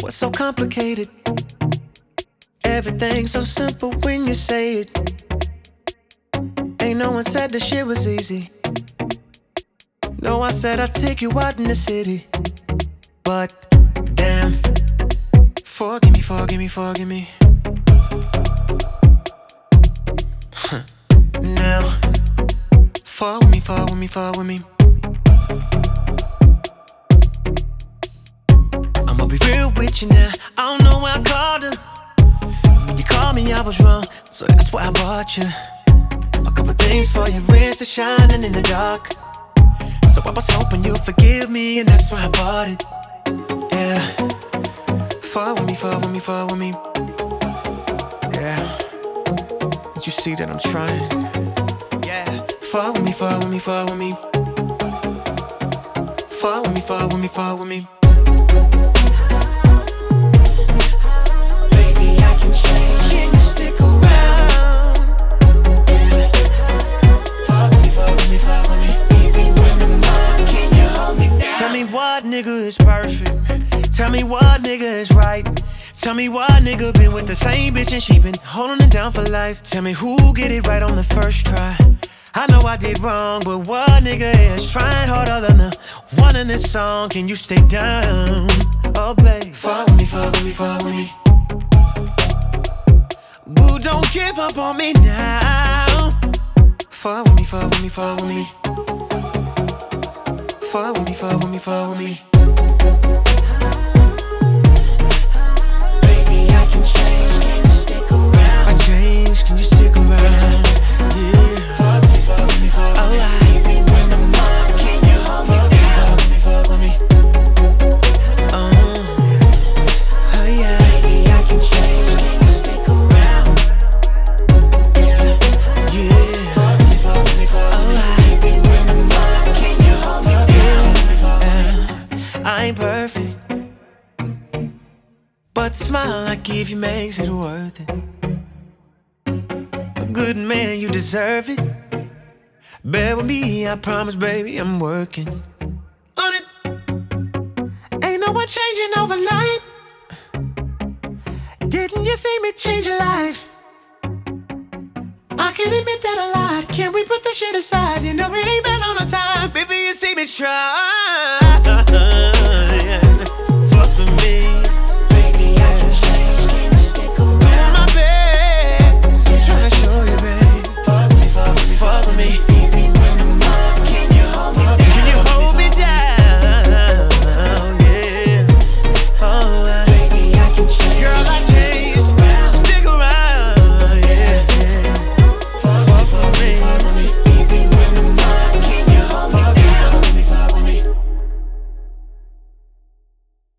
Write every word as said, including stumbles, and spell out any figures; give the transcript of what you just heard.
What's so complicated? Everything's so simple when you say it. Ain't no one said the shit was easy. No, I said I'd take you out in the city. But damn, forgive me, forgive me, forgive me. Huh. Now, fall with me, fall with me, fall with me. I'ma be real with you now. I don't know why I called her. When you called me, I was wrong, so that's why I bought you a couple things for your wrist to shining in the dark. So I was hoping you'd forgive me, and that's why I bought it. Yeah, fall with me, fall with me, fall with me. Yeah, did you see that I'm trying? Yeah, fall with me, fall with me, fall with me. Fall with me, fall with me, fall with me. Baby, I can change. Can you stick around? Yeah. Fall with me, fall with me, fall with me. It's easy when I'm on. Can you hold me down? Tell me what nigga is perfect. Tell me what nigga is right. Tell me what nigga been with the same bitch and she been holding it down for life. Tell me who get it right on the first try. I know I did wrong, but what nigga is trying harder than the one in this song? Can you stay down? Oh, babe, fall with me, fall with me, fall with me. Boo, don't give up on me now. Fall with me, fall with me, fall with me. Fall with me, fall with me, fall with me. Baby, I can change. Can you stick around? If I change, can you stick around? Yeah. Fall with me, fall with me, fall with me. It's easy when I'm on. Can you hold me down? Fall with me, fall with me. Oh, oh yeah. Baby, I can change. Can you stick around? Yeah, yeah. Fall with me, fall with me, fall with me. It's easy when I'm on. Can you hold me down? Fall with me, fall with me. I ain't perfect, but the smile I give you makes it worth it. A good man, you deserve it. Bear with me, I promise, baby, I'm working on it. Ain't no one changing overnight. Didn't you see me change your life? I can admit that a lot. Can we put the shit aside? You know it ain't been on a time. Baby, you see me try.